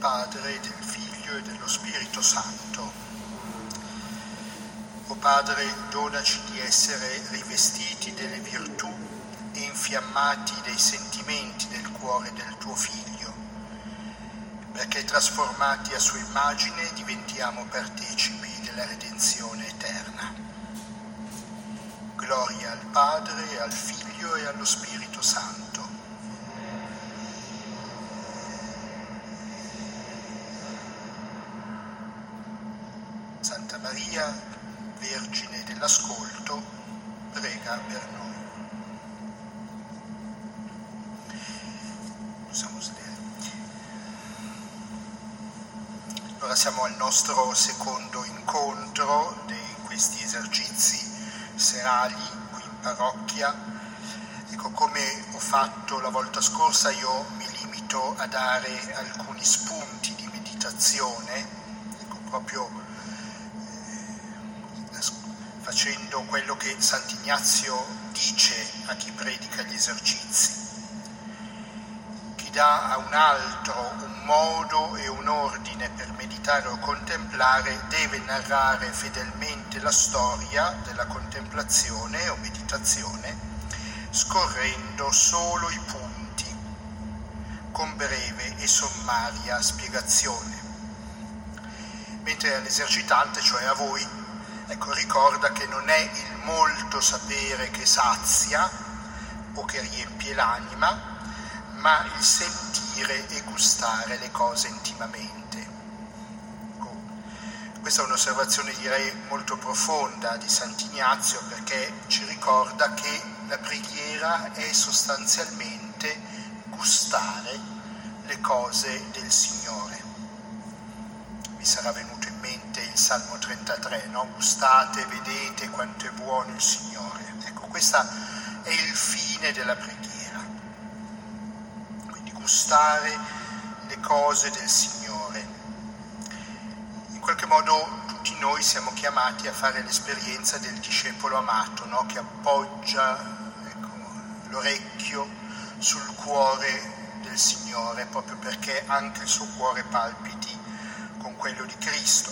Padre, del Figlio e dello Spirito Santo. O Padre, donaci di essere rivestiti delle virtù e infiammati dei sentimenti del cuore del tuo Figlio, perché trasformati a sua immagine diventiamo partecipi della redenzione eterna. Gloria al Padre, al Figlio e allo Spirito Santo. Santa Maria, Vergine dell'Ascolto, prega per noi. Possiamo sedere. Allora siamo al nostro secondo incontro di questi esercizi serali qui in parrocchia. Ecco, come ho fatto la volta scorsa, io mi limito a dare alcuni spunti di meditazione, ecco, proprio facendo quello che Sant'Ignazio dice a chi predica gli esercizi. Chi dà a un altro un modo e un ordine per meditare o contemplare deve narrare fedelmente la storia della contemplazione o meditazione, scorrendo solo i punti, con breve e sommaria spiegazione. Mentre all'esercitante, cioè a voi, ecco, ricorda che non è il molto sapere che sazia o che riempie l'anima, ma il sentire e gustare le cose intimamente. Questa è un'osservazione, direi, molto profonda di Sant'Ignazio, perché ci ricorda che la preghiera è sostanzialmente gustare le cose del Signore. Vi sarà venuto in mente il Salmo 33, no? Gustate, vedete quanto è buono il Signore. Ecco, questo è il fine della preghiera. Quindi gustare le cose del Signore. In qualche modo tutti noi siamo chiamati a fare l'esperienza del discepolo amato, no? Che appoggia, ecco, l'orecchio sul cuore del Signore, proprio perché anche il suo cuore palpiti con quello di Cristo.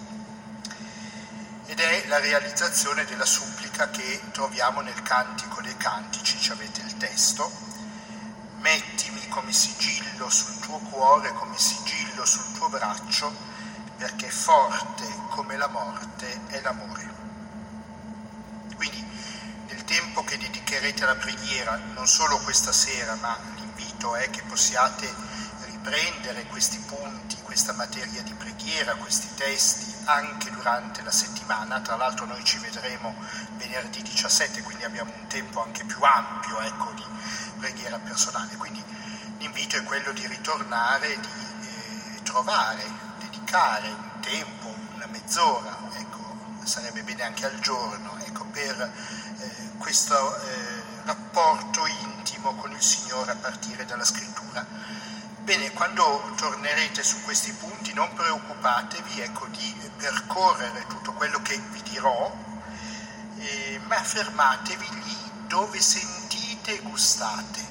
Ed è la realizzazione della supplica che troviamo nel Cantico dei Cantici, ci avete il testo: mettimi come sigillo sul tuo cuore, come sigillo sul tuo braccio, perché forte come la morte è l'amore. Quindi nel tempo che dedicherete alla preghiera, non solo questa sera, ma l'invito è che possiate riprendere questi punti, questa materia di preghiera, questi testi anche durante la settimana. Tra l'altro noi ci vedremo venerdì 17, quindi abbiamo un tempo anche più ampio, ecco, di preghiera personale. Quindi l'invito è quello di ritornare, di trovare, dedicare un tempo, una mezz'ora, ecco, sarebbe bene anche al giorno, ecco, per questo rapporto intimo con il Signore a partire dalla Scrittura. Bene, quando tornerete su questi punti non preoccupatevi, ecco, di percorrere tutto quello che vi dirò, ma fermatevi lì dove sentite e gustate,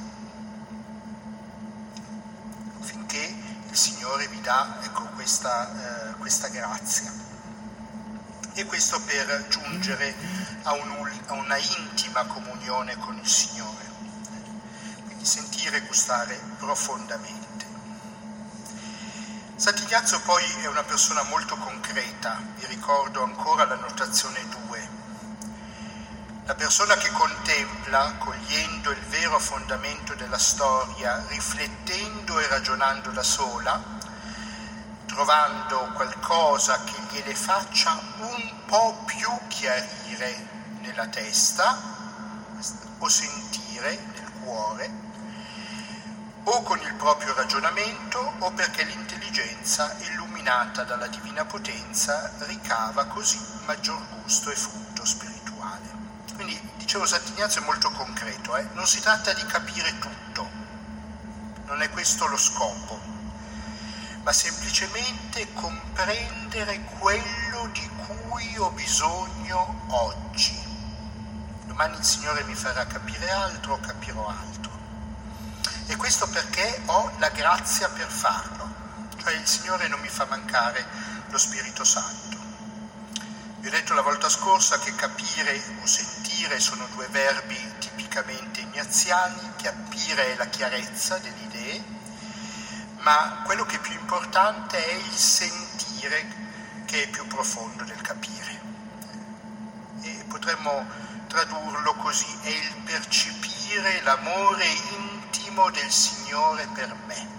finché il Signore vi dà, ecco, questa grazia. E questo per giungere a una intima comunione con il Signore, quindi sentire e gustare profondamente. Sant'Ignazio poi è una persona molto concreta, vi ricordo ancora la notazione 2. La persona che contempla, cogliendo il vero fondamento della storia, riflettendo e ragionando da sola, trovando qualcosa che gliele faccia un po' più chiarire nella testa o sentire nel cuore, o con il proprio ragionamento o perché l'intelligenza, illuminata dalla divina potenza, ricava così maggior gusto e frutto spirituale. Quindi, dicevo, Sant'Ignazio è molto concreto, non si tratta di capire tutto, non è questo lo scopo, ma semplicemente comprendere quello di cui ho bisogno oggi. Domani il Signore mi farà capire altro, capirò altro. E questo perché ho la grazia per farlo, cioè cioè il Signore non mi fa mancare lo Spirito Santo. Vi ho detto la volta scorsa che capire o sentire sono due verbi tipicamente ignaziani, capire è la chiarezza delle idee, ma quello che è più importante è il sentire, che è più profondo del capire. E potremmo tradurlo così: è il percepire l'amore intimo del Signore per me.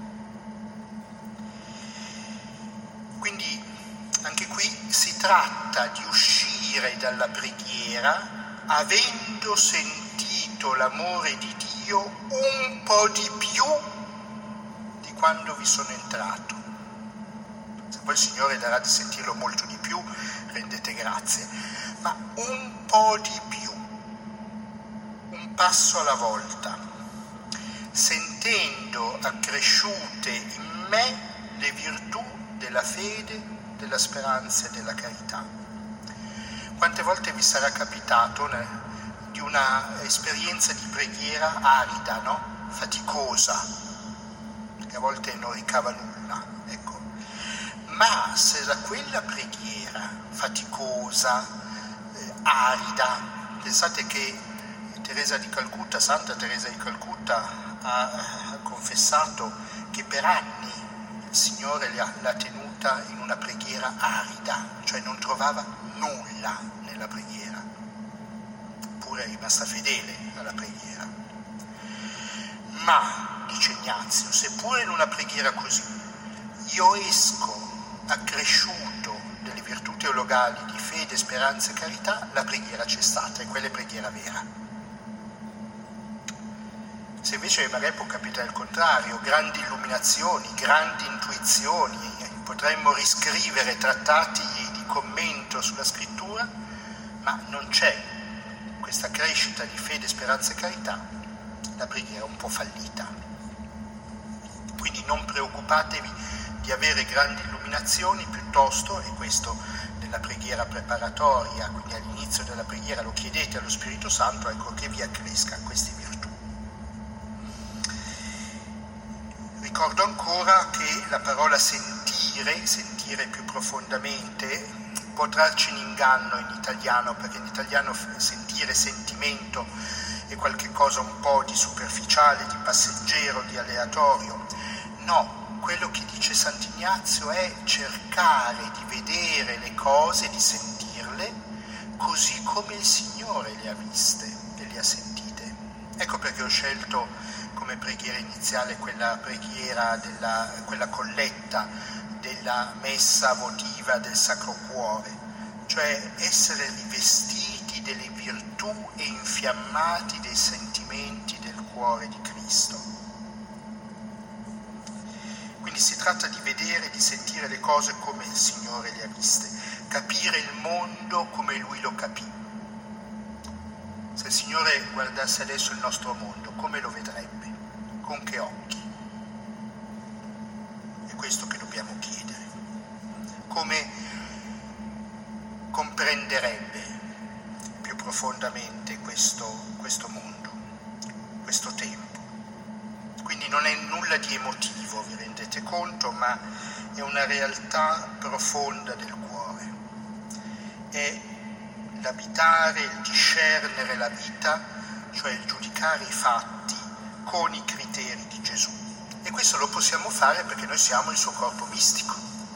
Quindi anche qui si tratta di uscire dalla preghiera avendo sentito l'amore di Dio un po' di più di quando vi sono entrato. Se poi il Signore darà di sentirlo molto di più, rendete grazie, ma un po' di più, un passo alla volta, sentendo accresciute in me le virtù della fede, della speranza e della carità. Quante volte vi sarà capitato di una esperienza di preghiera arida, no? Faticosa, che a volte non ricava nulla, ecco. Ma se da quella preghiera faticosa, arida, pensate che Santa Teresa di Calcutta ha confessato che per anni il Signore l'ha tenuta in una preghiera arida, cioè non trovava nulla nella preghiera, pure è rimasta fedele alla preghiera. Ma, dice Ignazio, seppure in una preghiera così io esco accresciuto delle virtù teologali di fede, speranza e carità, la preghiera c'è stata e quella è preghiera vera. Se invece magari può capitare il contrario, grandi illuminazioni, grandi intuizioni, potremmo riscrivere trattati di commento sulla scrittura, ma non c'è questa crescita di fede, speranza e carità, la preghiera è un po' fallita. Quindi non preoccupatevi di avere grandi illuminazioni, piuttosto, e questo nella preghiera preparatoria, quindi all'inizio della preghiera lo chiedete allo Spirito Santo, ecco, che vi accresca queste virtù. Ricordo ancora che la parola sentire più profondamente, può trarci in inganno in italiano, perché in italiano sentire, sentimento è qualche cosa un po' di superficiale, di passeggero, di aleatorio. No, quello che dice Sant'Ignazio è cercare di vedere le cose, di sentirle, così come il Signore le ha viste e le ha sentite. Ecco perché ho scelto come preghiera iniziale quella preghiera quella colletta della messa votiva del Sacro Cuore, cioè essere rivestiti delle virtù e infiammati dei sentimenti del cuore di Cristo. Quindi si tratta di vedere, di sentire le cose come il Signore le ha viste, capire il mondo come Lui lo capì. Se il Signore guardasse adesso il nostro mondo, come lo vedrebbe? Con che occhi? È questo che dobbiamo chiedere. Come comprenderebbe più profondamente questo mondo, questo tempo? Quindi non è nulla di emotivo, vi rendete conto, ma è una realtà profonda del cuore. È l'abitare, il discernere la vita, cioè il giudicare i fatti con i criteri di Gesù. E questo lo possiamo fare perché noi siamo il suo corpo mistico.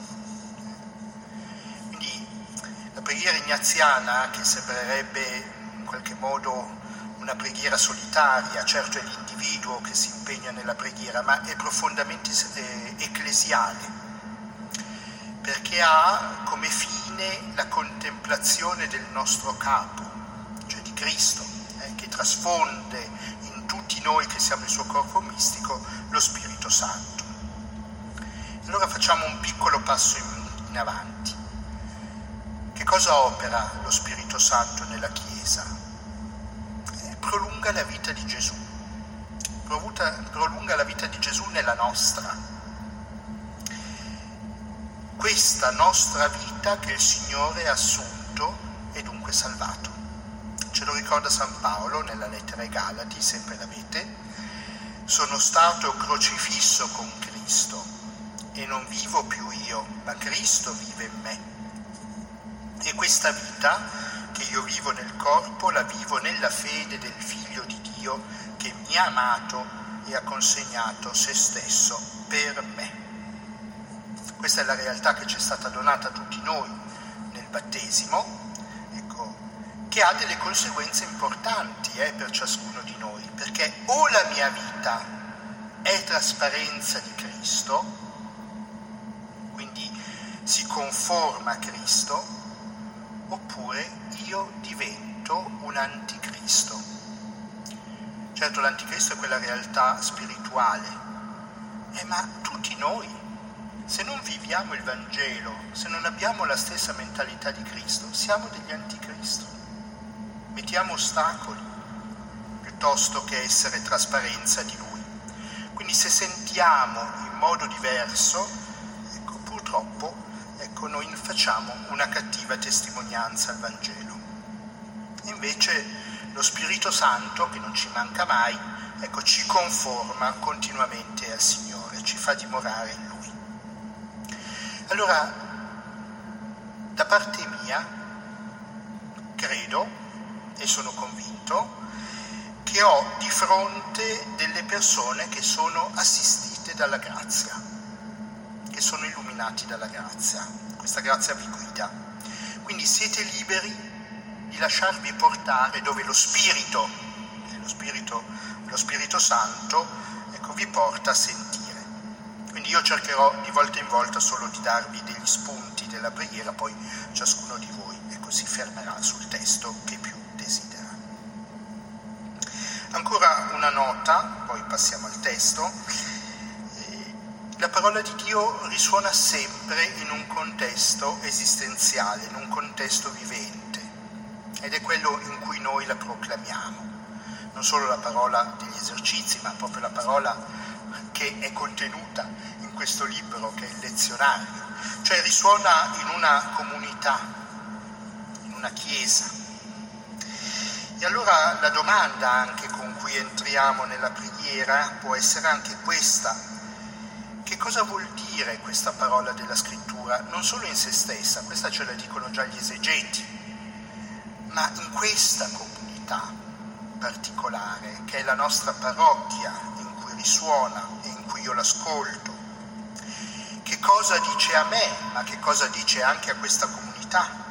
Quindi la preghiera ignaziana, che sembrerebbe in qualche modo una preghiera solitaria, certo è l'individuo che si impegna nella preghiera, ma è profondamente ecclesiale, perché ha come fine la contemplazione del nostro capo, cioè di Cristo, che trasfonde in tutti noi che siamo il suo corpo mistico lo Spirito Santo. E allora facciamo un piccolo passo in avanti. Che cosa opera lo Spirito Santo nella Chiesa? Prolunga la vita di Gesù, prolunga la vita di Gesù nella nostra. Questa nostra vita che il Signore ha assunto e dunque salvato. Ce lo ricorda San Paolo nella lettera ai Galati, sempre l'avete: sono stato crocifisso con Cristo, e non vivo più io, ma Cristo vive in me. E questa vita che io vivo nel corpo la vivo nella fede del Figlio di Dio che mi ha amato e ha consegnato se stesso per me. Questa è la realtà che ci è stata donata a tutti noi nel battesimo, che ha delle conseguenze importanti per ciascuno di noi, perché o la mia vita è trasparenza di Cristo, quindi si conforma a Cristo, oppure io divento un anticristo. Certo, l'anticristo è quella realtà spirituale, ma tutti noi, se non viviamo il Vangelo, se non abbiamo la stessa mentalità di Cristo, siamo degli anticristo. Mettiamo ostacoli piuttosto che essere trasparenza di Lui. Quindi se sentiamo in modo diverso, purtroppo noi facciamo una cattiva testimonianza al Vangelo. Invece lo Spirito Santo, che non ci manca mai, ci conforma continuamente al Signore, ci fa dimorare in Lui. Allora, da parte mia, credo e sono convinto che ho di fronte delle persone che sono assistite dalla grazia, che sono illuminati dalla grazia. Questa grazia vi guida. Quindi siete liberi di lasciarvi portare dove lo Spirito Santo, vi porta a sentire. Quindi io cercherò di volta in volta solo di darvi degli spunti della preghiera, poi ciascuno di voi si fermerà sul testo che più desidera. Ancora una nota, poi passiamo al testo. La parola di Dio risuona sempre in un contesto esistenziale, in un contesto vivente, ed è quello in cui noi la proclamiamo. Non solo la parola degli esercizi, ma proprio la parola che è contenuta in questo libro, che è il lezionario. Cioè risuona in una comunità, una chiesa. E allora la domanda anche con cui entriamo nella preghiera può essere anche questa: che cosa vuol dire questa parola della scrittura? Non solo in se stessa, questa ce la dicono già gli esegeti, ma in questa comunità particolare che è la nostra parrocchia, in cui risuona e in cui io l'ascolto. Che cosa dice a me, ma che cosa dice anche a questa comunità,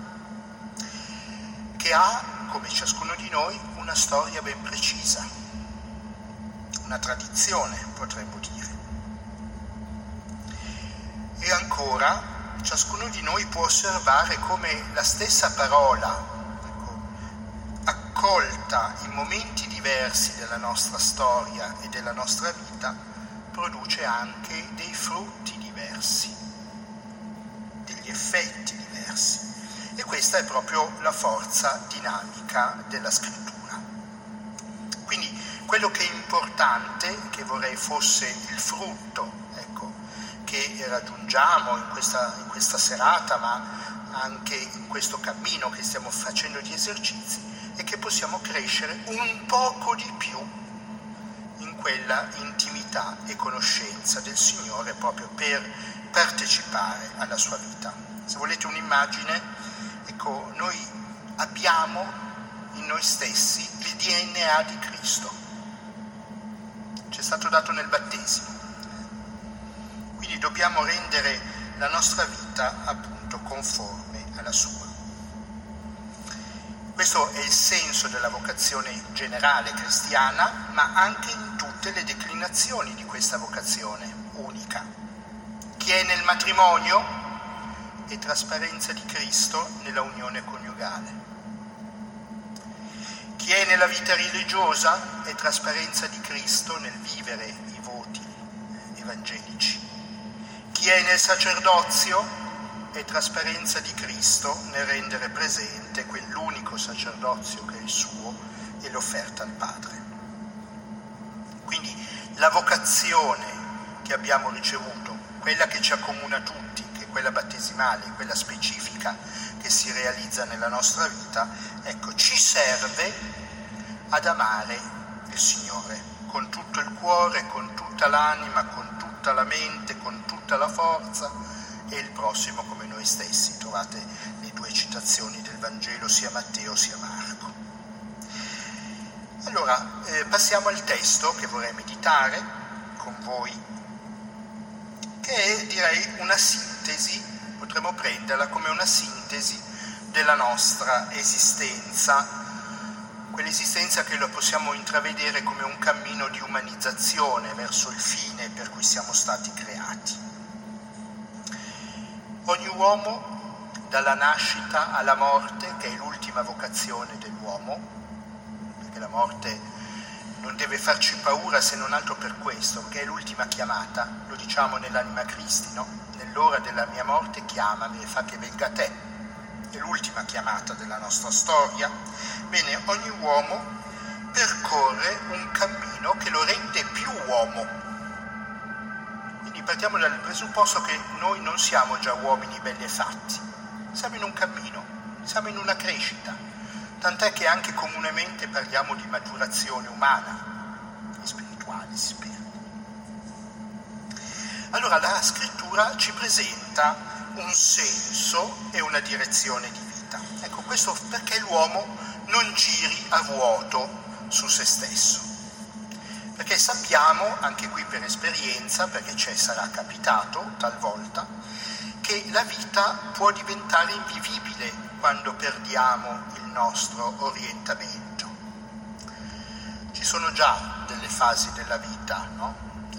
che ha, come ciascuno di noi, una storia ben precisa, una tradizione, potremmo dire. E ancora, ciascuno di noi può osservare come la stessa parola, accolta in momenti diversi della nostra storia e della nostra vita, produce anche dei frutti diversi, degli effetti diversi. E questa è proprio la forza dinamica della scrittura. Quindi quello che è importante, che vorrei fosse il frutto, che raggiungiamo in questa serata, ma anche in questo cammino che stiamo facendo di esercizi, è che possiamo crescere un poco di più in quella intimità e conoscenza del Signore, proprio per partecipare alla sua vita. Se volete un'immagine, noi abbiamo in noi stessi il DNA di Cristo, ci è stato dato nel battesimo, quindi dobbiamo rendere la nostra vita appunto conforme alla sua. Questo è il senso della vocazione generale cristiana, ma anche in tutte le declinazioni di questa vocazione unica. Chi è nel matrimonio è trasparenza di Cristo nella unione coniugale. Chi è nella vita religiosa è trasparenza di Cristo nel vivere i voti evangelici. Chi è nel sacerdozio è trasparenza di Cristo nel rendere presente quell'unico sacerdozio che è il suo e l'offerta al Padre. Quindi la vocazione che abbiamo ricevuto, quella che ci accomuna tutti, che è quella battesimale, quella specifica che si realizza nella nostra vita, ci serve ad amare il Signore con tutto il cuore, con tutta l'anima, con tutta la mente, con tutto tutta la forza, e il prossimo come noi stessi. Trovate le due citazioni del Vangelo, sia Matteo sia Marco. Allora, passiamo al testo che vorrei meditare con voi, che è, direi, una sintesi, potremmo prenderla come una sintesi della nostra esistenza, quell'esistenza che lo possiamo intravedere come un cammino di umanizzazione verso il fine per cui siamo stati creati. Ogni uomo, dalla nascita alla morte, che è l'ultima vocazione dell'uomo, perché la morte non deve farci paura se non altro per questo, perché è l'ultima chiamata, lo diciamo nell'Anima Christi, no? Nell'ora della mia morte chiamami e fa che venga a te, è l'ultima chiamata della nostra storia. Bene, ogni uomo percorre un cammino che lo rende più uomo. Quindi partiamo dal presupposto che noi non siamo già uomini belli e fatti, siamo in un cammino, siamo in una crescita. Tant'è che anche comunemente parliamo di maturazione umana e spirituale, si spera. Allora la scrittura ci presenta un senso e una direzione di vita. Ecco, questo perché l'uomo non giri a vuoto su se stesso. Perché sappiamo, anche qui per esperienza, perché ci sarà capitato talvolta, che la vita può diventare invivibile quando perdiamo il nostro orientamento. Ci sono già delle fasi della vita, no?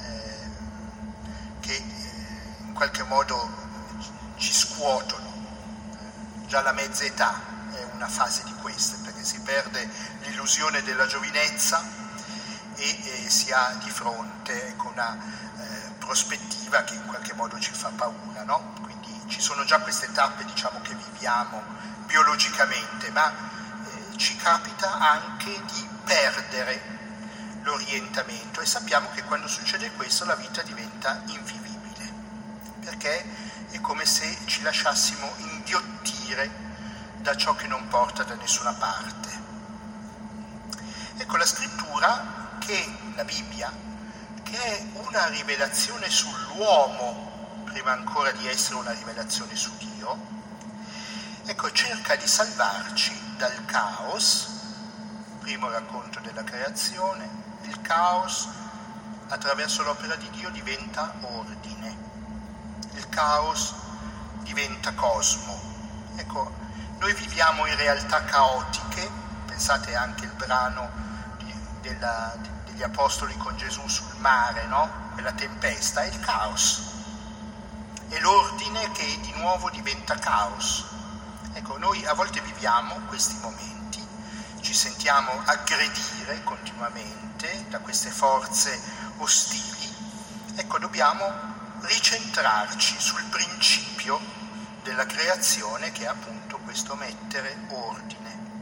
Che in qualche modo ci scuotono. Già la mezza età è una fase di queste, perché si perde l'illusione della giovinezza e si ha di fronte una prospettiva che in qualche modo ci fa paura, no? Quindi ci sono già queste tappe, diciamo, che viviamo biologicamente, ma ci capita anche di perdere l'orientamento, e sappiamo che quando succede questo la vita diventa invivibile, perché è come se ci lasciassimo inghiottire da ciò che non porta da nessuna parte. Ecco, la scrittura, che la Bibbia, che è una rivelazione sull'uomo prima ancora di essere una rivelazione su Dio, ecco, cerca di salvarci dal caos. Primo racconto della creazione, il caos attraverso l'opera di Dio diventa ordine, il caos diventa cosmo. Ecco, noi viviamo in realtà caotiche, pensate anche al brano degli Apostoli con Gesù sul mare, no? Quella tempesta, è il caos, è l'ordine che di nuovo diventa caos. Ecco, noi a volte viviamo questi momenti, ci sentiamo aggredire continuamente da queste forze ostili. Ecco, dobbiamo ricentrarci sul principio della creazione, che è appunto questo mettere ordine.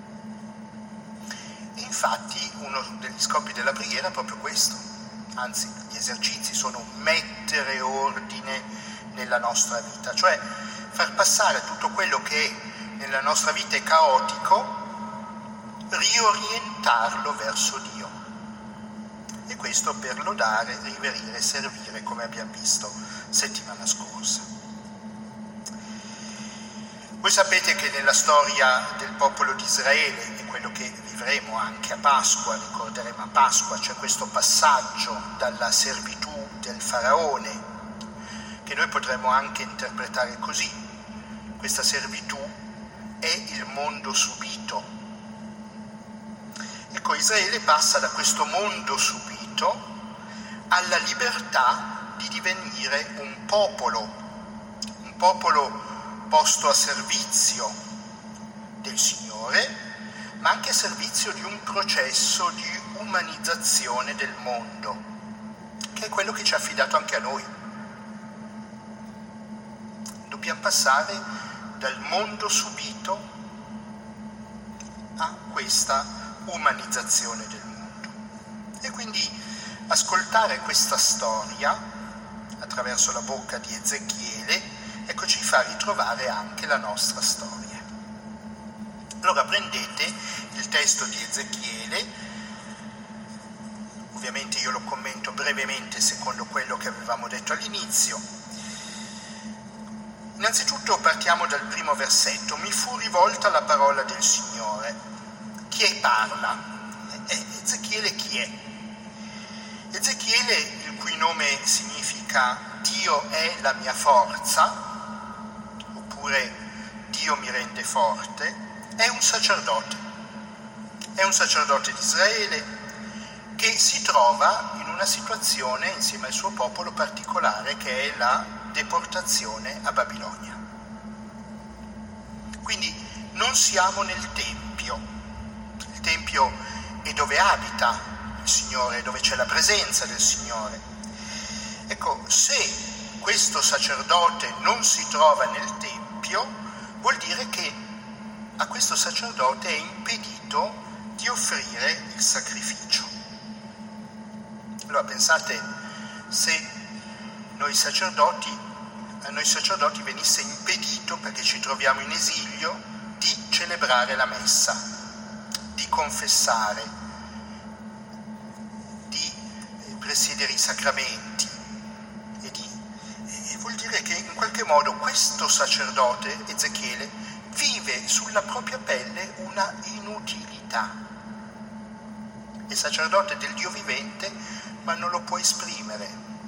E infatti uno degli scopi della preghiera è proprio questo, anzi gli esercizi sono mettere ordine nella nostra vita, cioè far passare tutto quello che nella nostra vita è caotico, riorientarlo verso Dio. E questo per lodare, riverire e servire, come abbiamo visto settimana scorsa. Voi sapete che nella storia del popolo di Israele, e quello che vivremo anche a Pasqua, ricorderemo a Pasqua, c'è questo passaggio dalla servitù del faraone, che noi potremmo anche interpretare così. Questa servitù è il mondo subito. Ecco, Israele passa da questo mondo subito alla libertà di divenire un popolo posto a servizio del Signore, ma anche a servizio di un processo di umanizzazione del mondo, che è quello che ci ha affidato anche a noi. Dobbiamo passare dal mondo subito a questa umanizzazione del mondo. E quindi ascoltare questa storia attraverso la bocca di Ezechiele, ecco, ci fa ritrovare anche la nostra storia. Allora prendete il testo di Ezechiele, ovviamente io lo commento brevemente secondo quello che avevamo detto all'inizio, Innanzitutto partiamo dal primo versetto. Mi fu rivolta la parola del Signore. Chi è parla? Ezechiele chi è? Ezechiele, il cui nome significa Dio è la mia forza, oppure Dio mi rende forte, è un sacerdote di Israele che si trova in una situazione insieme al suo popolo particolare che è la deportazione a Babilonia. Quindi non siamo nel Tempio. Il Tempio è dove abita il Signore, dove c'è la presenza del Signore. Ecco, se questo sacerdote non si trova nel Tempio, vuol dire che a questo sacerdote è impedito di offrire il sacrificio. Allora pensate, se a noi sacerdoti venisse impedito, perché ci troviamo in esilio, di celebrare la messa, di confessare, di presiedere i sacramenti, e vuol dire che in qualche modo questo sacerdote, Ezechiele, vive sulla propria pelle una inutilità. È sacerdote del Dio vivente, ma non lo può esprimere.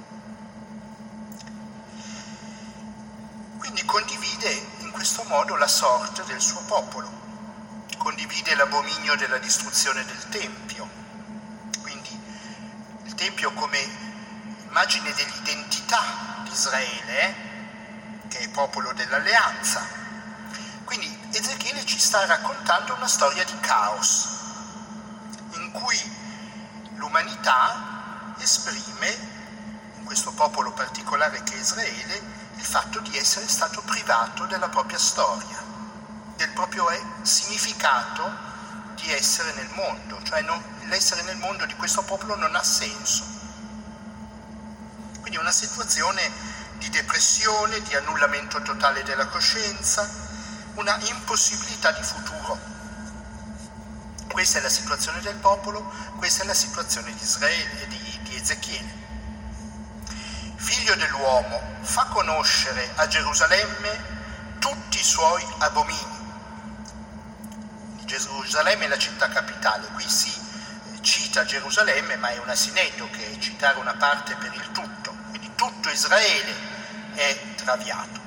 Quindi condivide in questo modo la sorte del suo popolo, condivide l'abominio della distruzione del Tempio. Quindi il Tempio come immagine dell'identità di Israele, che è popolo dell'alleanza. Quindi Ezechiele ci sta raccontando una storia di caos, in cui l'umanità esprime, in questo popolo particolare che è Israele, il fatto di essere stato privato della propria storia, del proprio significato di essere nel mondo, cioè l'essere nel mondo di questo popolo non ha senso. Quindi una situazione di depressione, di annullamento totale della coscienza, una impossibilità di futuro. Questa è la situazione del popolo, questa è la situazione di Israele, di Ezechiele. Figlio dell'uomo, fa conoscere a Gerusalemme tutti i suoi abomini. Gerusalemme è la città capitale, qui si cita Gerusalemme, ma è un asinetto che è citare una parte per il tutto, quindi tutto Israele è traviato.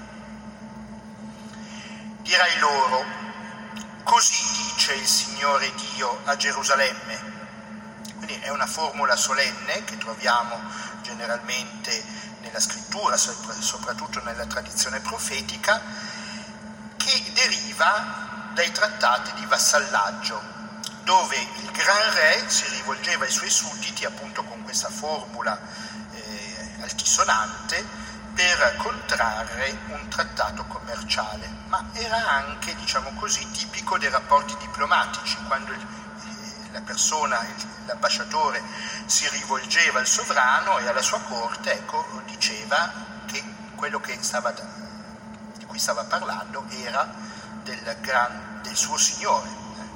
Dirai loro, così dice il Signore Dio a Gerusalemme. Quindi è una formula solenne che troviamo generalmente nella scrittura, soprattutto nella tradizione profetica, che deriva dai trattati di vassallaggio, dove il gran re si rivolgeva ai suoi sudditi appunto con questa formula altisonante per contrarre un trattato commerciale, ma era anche, diciamo così, tipico dei rapporti diplomatici, quando la persona, l'ambasciatore, si rivolgeva al sovrano e alla sua corte, ecco, diceva che quello di cui stava parlando era del suo Signore.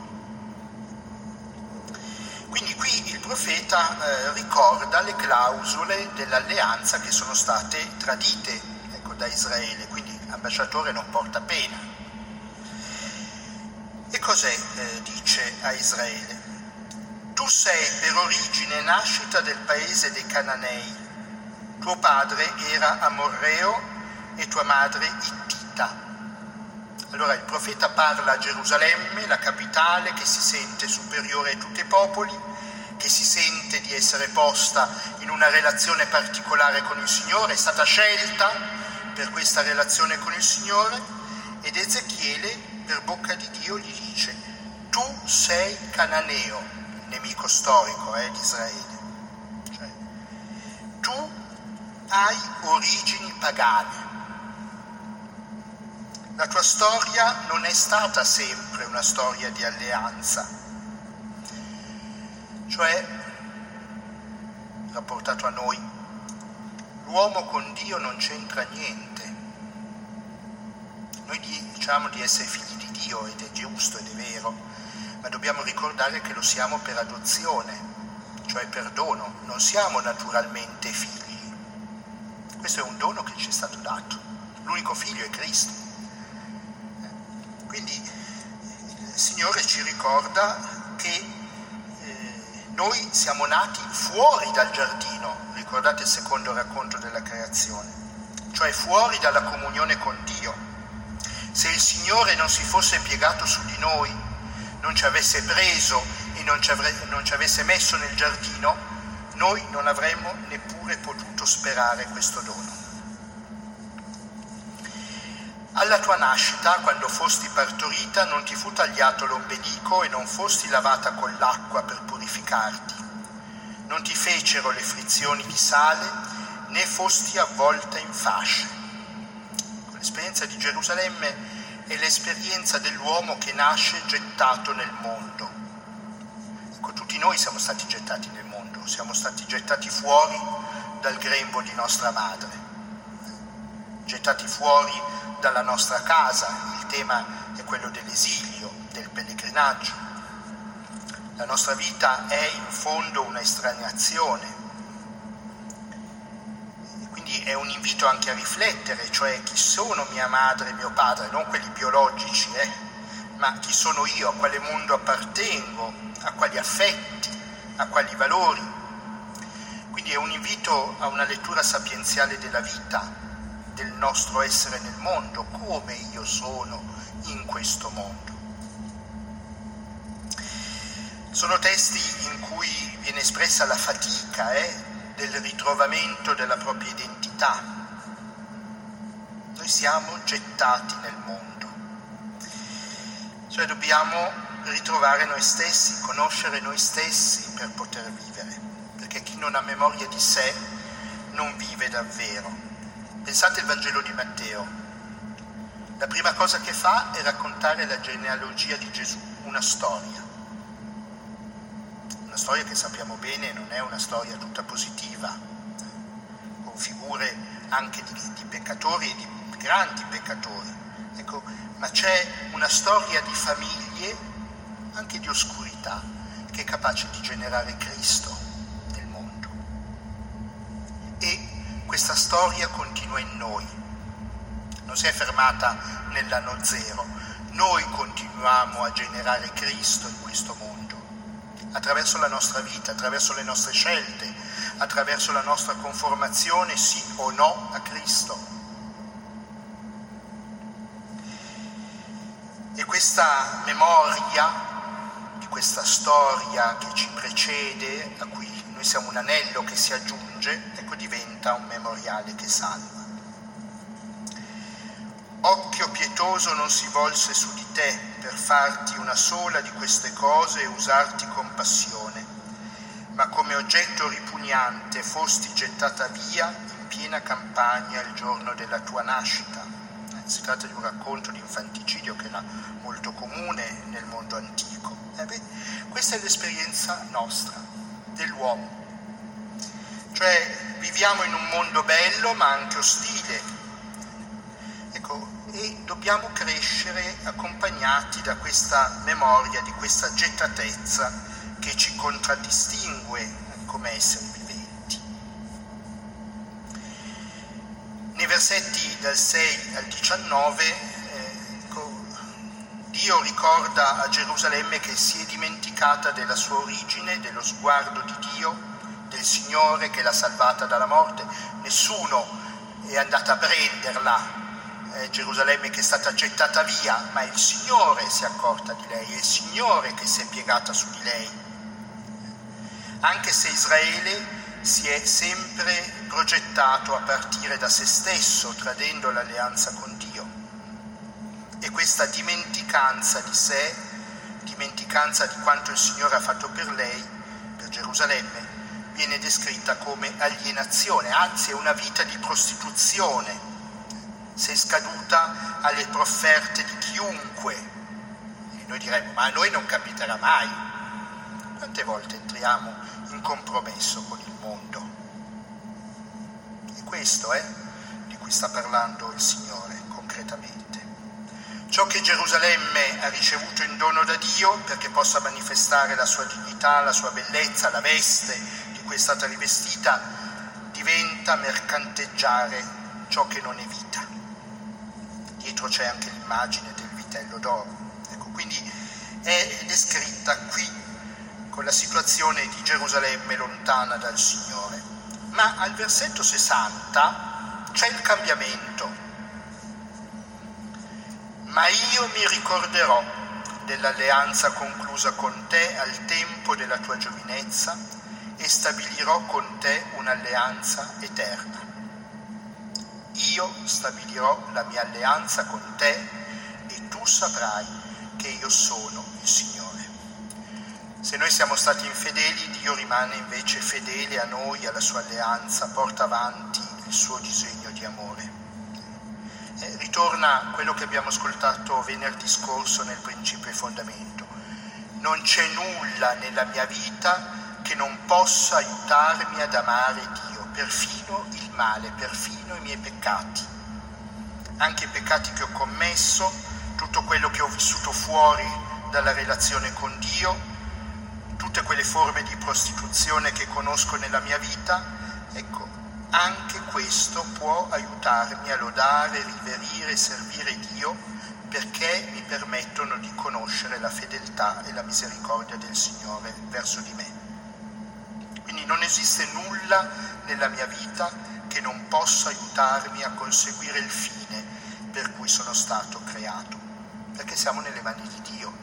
Quindi qui il profeta ricorda le clausole dell'alleanza che sono state tradite, ecco, da Israele, quindi l'ambasciatore non porta pena. E cos'è, dice a Israele? Tu sei per origine e nascita del paese dei Cananei, tuo padre era Amorreo e tua madre Ittita. Allora il profeta parla a Gerusalemme, la capitale, che si sente superiore a tutti i popoli, che si sente di essere posta in una relazione particolare con il Signore, è stata scelta per questa relazione con il Signore, ed Ezechiele per bocca di Dio gli dice: tu sei cananeo, nemico storico di Israele, cioè, tu hai origini pagane. La tua storia non è stata sempre una storia di alleanza, cioè, rapportato a noi, l'uomo con Dio non c'entra niente. Noi diciamo di essere figli di Dio, ed è giusto ed è vero, ma dobbiamo ricordare che lo siamo per adozione, cioè per dono, non siamo naturalmente figli. Questo è un dono che ci è stato dato. l'unico figlio è Cristo. Quindi il Signore ci ricorda che noi siamo nati fuori dal giardino, ricordate il secondo racconto della creazione, cioè fuori dalla comunione con Dio. Se il Signore non si fosse piegato su di noi, non ci avesse preso e non ci avesse messo nel giardino, noi non avremmo neppure potuto sperare questo dono. Alla tua nascita, quando fosti partorita, non ti fu tagliato l'ombelico e non fosti lavata con l'acqua per purificarti. Non ti fecero le frizioni di sale, né fosti avvolta in fasce. L'esperienza di Gerusalemme è l'esperienza dell'uomo che nasce gettato nel mondo. Ecco, tutti noi siamo stati gettati nel mondo, siamo stati gettati fuori dal grembo di nostra madre, gettati fuori dalla nostra casa. Il tema è quello dell'esilio, del pellegrinaggio. La nostra vita è in fondo una estraneazione, quindi è un invito anche a riflettere, cioè chi sono mia madre e mio padre, non quelli biologici, ma chi sono io, a quale mondo appartengo, a quali affetti, a quali valori. Quindi è un invito a una lettura sapienziale della vita, del nostro essere nel mondo, come io sono in questo mondo. Sono testi in cui viene espressa la fatica del ritrovamento della propria identità. Noi siamo gettati nel mondo, cioè dobbiamo ritrovare noi stessi, conoscere noi stessi per poter vivere, perché chi non ha memoria di sé non vive davvero. Pensate al Vangelo di Matteo. La prima cosa che fa è raccontare la genealogia di Gesù, una storia che sappiamo bene non è una storia tutta positiva, con figure anche di peccatori e di grandi peccatori. Ecco, ma c'è una storia di famiglie, anche di oscurità, che è capace di generare Cristo nel mondo. E questa storia continua in noi, non si è fermata nell'anno zero. Noi continuiamo a generare Cristo in questo mondo, attraverso la nostra vita, attraverso le nostre scelte, attraverso la nostra conformazione, sì o no, a Cristo. E questa memoria di questa storia che ci precede, a cui noi siamo un anello che si aggiunge, ecco, diventa un memoriale che salva. Occhio pietoso non si volse su di te per farti una sola di queste cose e usarti compassione, ma come oggetto ripugnante fosti gettata via in piena campagna il giorno della tua nascita. Si tratta di un racconto di infanticidio che era molto comune nel mondo antico. Questa è l'esperienza nostra, dell'uomo. Cioè viviamo in un mondo bello ma anche ostile. E dobbiamo crescere accompagnati da questa memoria, di questa gettatezza che ci contraddistingue come esseri viventi. Nei versetti dal 6 al 19, Dio ricorda a Gerusalemme che si è dimenticata della sua origine, dello sguardo di Dio, del Signore che l'ha salvata dalla morte. Nessuno è andato a prenderla, Gerusalemme che è stata gettata via, ma il Signore si è accorta di lei, è il Signore che si è piegata su di lei. Anche se Israele si è sempre progettato a partire da se stesso, tradendo l'alleanza con Dio. E questa dimenticanza di sé, dimenticanza di quanto il Signore ha fatto per lei, per Gerusalemme, viene descritta come alienazione, anzi è una vita di prostituzione. Sei scaduta alle profferte di chiunque. E noi diremmo, ma a noi non capiterà mai. Quante volte entriamo in compromesso con il mondo? E questo è di cui sta parlando il Signore concretamente. Ciò che Gerusalemme ha ricevuto in dono da Dio perché possa manifestare la sua dignità, la sua bellezza, la veste di cui è stata rivestita, diventa mercanteggiare ciò che non è vita. dietro c'è anche l'immagine del vitello d'oro. Ecco, quindi è descritta qui con la situazione di Gerusalemme lontana dal Signore. Ma al versetto 60 c'è il cambiamento. Ma io mi ricorderò dell'alleanza conclusa con te al tempo della tua giovinezza e stabilirò con te un'alleanza eterna. Io stabilirò la mia alleanza con te e tu saprai che io sono il Signore. Se noi siamo stati infedeli, Dio rimane invece fedele a noi, alla sua alleanza, porta avanti il suo disegno di amore. Ritorna quello che abbiamo ascoltato venerdì scorso nel Principio e Fondamento. Non c'è nulla nella mia vita che non possa aiutarmi ad amare Dio, perfino il male, perfino i miei peccati. Anche i peccati che ho commesso, tutto quello che ho vissuto fuori dalla relazione con Dio, tutte quelle forme di prostituzione che conosco nella mia vita, ecco, anche questo può aiutarmi a lodare, riverire, servire Dio, perché mi permettono di conoscere la fedeltà e la misericordia del Signore verso di me. Quindi non esiste nulla nella mia vita che non possa aiutarmi a conseguire il fine per cui sono stato creato, perché siamo nelle mani di Dio.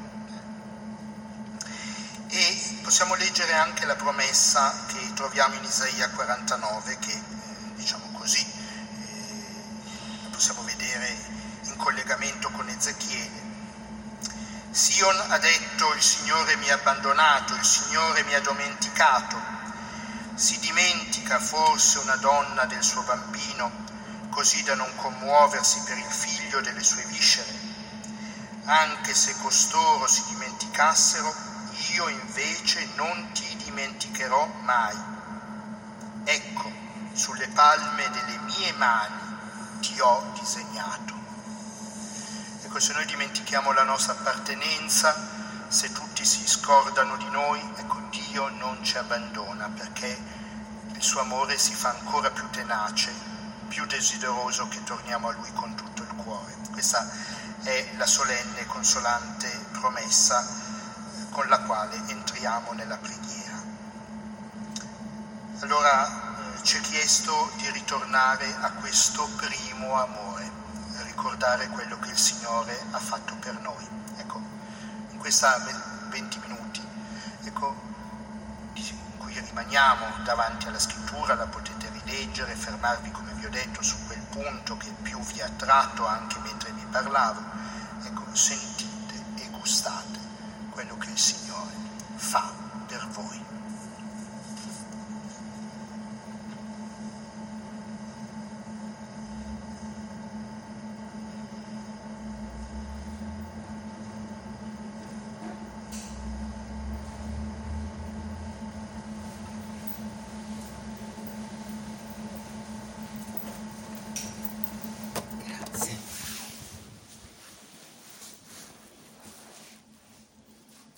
E possiamo leggere anche la promessa che troviamo in Isaia 49, che diciamo così la possiamo vedere in collegamento con Ezechiele. Sion ha detto: il Signore mi ha abbandonato, il Signore mi ha dimenticato. Si dimentica forse una donna del suo bambino, così da non commuoversi per il figlio delle sue viscere? Anche se costoro si dimenticassero, io invece non ti dimenticherò mai. Ecco, sulle palme delle mie mani ti ho disegnato. Ecco, se noi dimentichiamo la nostra appartenenza, se tutti si scordano di noi, ecco, Dio non ci abbandona, perché il suo amore si fa ancora più tenace, più desideroso che torniamo a Lui con tutto il cuore. Questa è la solenne e consolante promessa con la quale entriamo nella preghiera. Allora ci è chiesto di ritornare a questo primo amore, a ricordare quello che il Signore ha fatto per noi. Ecco, in questa 20 minuti, ecco, in cui rimaniamo davanti alla Scrittura, la potete rileggere, fermarvi, come vi ho detto, su quel punto che più vi ha attratto anche mentre vi parlavo. Ecco, sentite e gustate quello che il Signore fa per voi.